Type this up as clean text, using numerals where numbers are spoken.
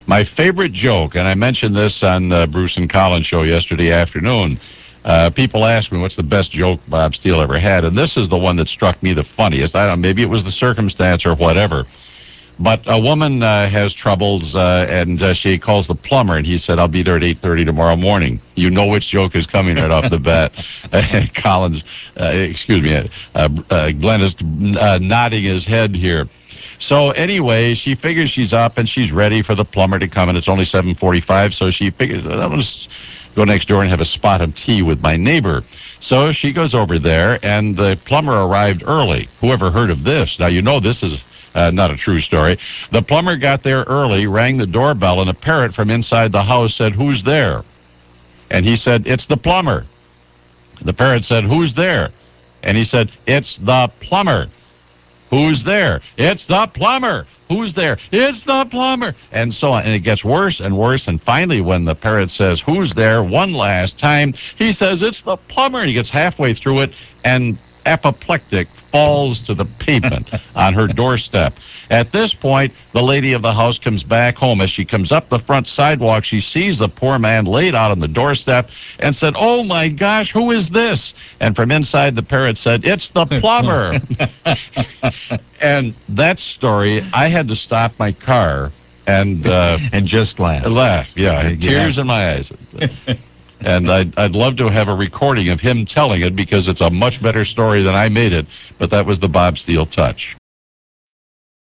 My favorite joke, and I mentioned this on Bruce and Collins' show yesterday afternoon. People ask me what's the best joke Bob Steele ever had, and this is the one that struck me the funniest. I don't know, maybe it was the circumstance or whatever. But a woman has troubles, and she calls the plumber, and he said, "I'll be there at 8:30 tomorrow morning." You know which joke is coming right off the bat. Collins, excuse me, Glenn is nodding his head here. So anyway, she figures she's up and she's ready for the plumber to come, and it's only 7:45. So she figures, I'm going to go next door and have a spot of tea with my neighbor. So she goes over there, and the plumber arrived early. Whoever heard of this? Now, you know this is not a true story. The plumber got there early, rang the doorbell, and a parrot from inside the house said, "Who's there?" And he said, "It's the plumber." The parrot said, "Who's there?" And he said, "It's the plumber." "Who's there?" "It's the plumber." "Who's there?" "It's the plumber." And so on. And it gets worse and worse. And finally, when the parrot says, "Who's there?" one last time, he says, "It's the plumber." And he gets halfway through it, and apoplectic falls to the pavement on her doorstep. At this point, the lady of the house comes back home. As she comes up the front sidewalk, she sees the poor man laid out on the doorstep and said, "Oh my gosh, who is this?" And from inside, the parrot said, "It's the plumber." And that story, I had to stop my car and and just laugh. Laugh, yeah, tears in my eyes. And I'd love to have a recording of him telling it, because it's a much better story than I made it. But that was the Bob Steele touch.